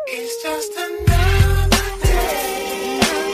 It's just another day.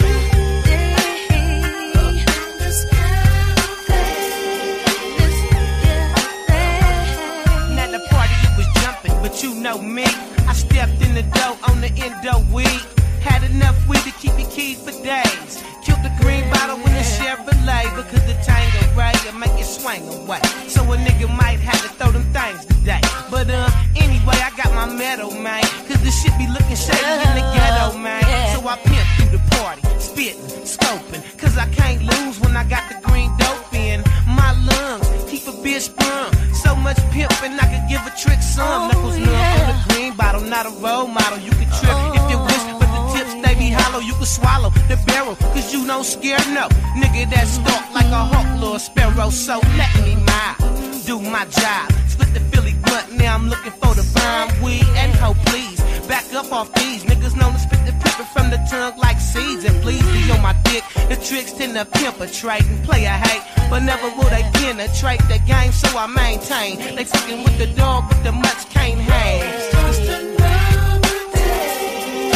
Now the party it was jumping, but you know me. I stepped in the dough on the endo weed. Had enough weed to keep me keyed for days. Killed the green bottle in the Chevrolet because the Tanqueray will make it swing away. So a nigga might have to throw them things today. But anyway, I got my medal, man. Cause the shit be looking shady in the ghetto, man. So I pimp through the party, spitting, scoping. Cause I can't lose when I got the green dope in my lungs. Keep a bitch sprung. So much pimping, I could give a trick some. Knuckles numb on the green bottle, not a role model. You can trip if you wish, but the tips they be hollow. You can swallow the barrel, cause you don't scare no nigga that stalk like a hawk, little sparrow. So let me do my job. Split the Philly blunt, now I'm looking for the bomb weed and hope, please. Back up off these niggas known to spit the pepper from the tongue like seeds. And please be on my dick. The tricks tend to perpetrate and play a hate, but never will they penetrate the game, so I maintain. They fucking with the dog, but the mutts can't hang. It's just another day.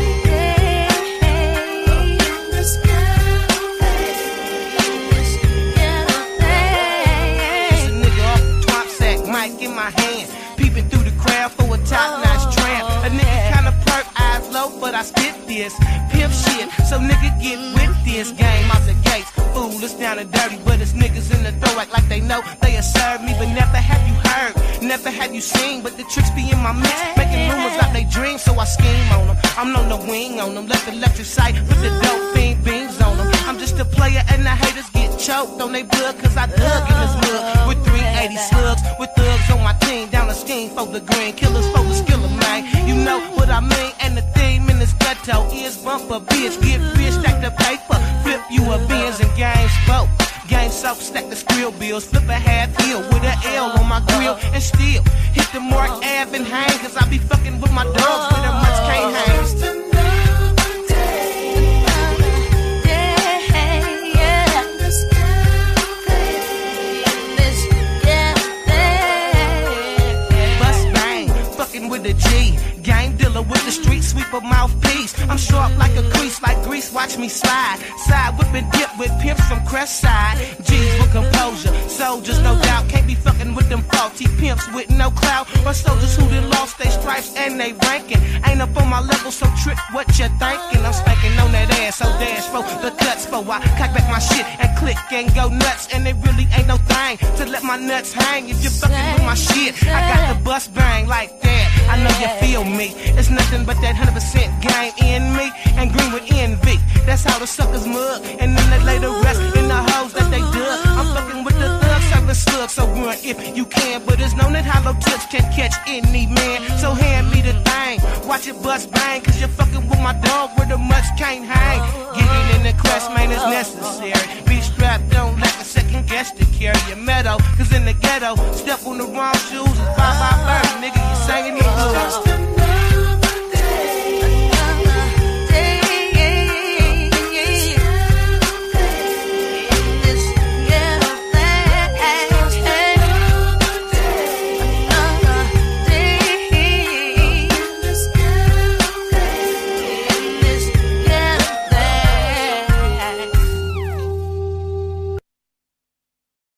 Up in this ghetto It's a nigga off the twop sack, mic in my hand, peeping through the crowd for a top-notch tramp. A nigga kinda perk, eyes low, but I spit this pimp shit, so nigga get with this game out the gates. Fool, it's down and dirty, but it's niggas in the throw act like they know they'll serve me, but never have you heard, never have you seen. But the tricks be in my mix, making rumors out they dreams, so I scheme on them. I'm on the wing on them, left electric sight, put the dope fiend beams on them. I'm just a player and the haters get choked on they blood, cause I dug in this mud with 380 slugs, with thugs on my team, down the scheme for the green, killers for the skiller, man. You know what I mean, and the theme in this ghetto is bumper bitch, get rich, stack the paper, flip you a Benz and game spoke. Game soap, stack the skrill bills, flip a half hill with an L on my grill, and still hit the Mark Ave and hang, cause I be fucking with my dogs where the much can't hang. Just another day. In this Bust bang, fucking with a G. Game dealer with the street sweeper mouthpiece. I'm sharp like a crease, like grease, watch me slide. Side whipping dip with pimps from Crest Side. G's with composure, soldiers no doubt. Can't be fucking with them faulty pimps with no clout. But soldiers who done lost their stripes and they ranking. Ain't up on my level, so trick what you thinking. I'm spanking on that ass, so dash for the cuts for I cock back my shit and click and go nuts. And it really ain't no thing to let my nuts hang if you're fucking with my shit. I got the bust bang like that, I know you feel me. It's nothing but that 100% game in me, and green with envy. That's how the suckers mug, and then they lay the rest in the hoes that they dug. I'm fucking with the thugs, serving slugs, so run if you can. But it's known that hollow tips can catch any man. So hand me the thing, watch it bust bang, cause you're fucking with my dog where the much can't hang. Getting in the crest, man, is necessary. Be strapped, don't lack a second guess to carry your meadow. Cause in the ghetto, step on the wrong shoes, it's bye-bye bird, nigga, you singing the blues.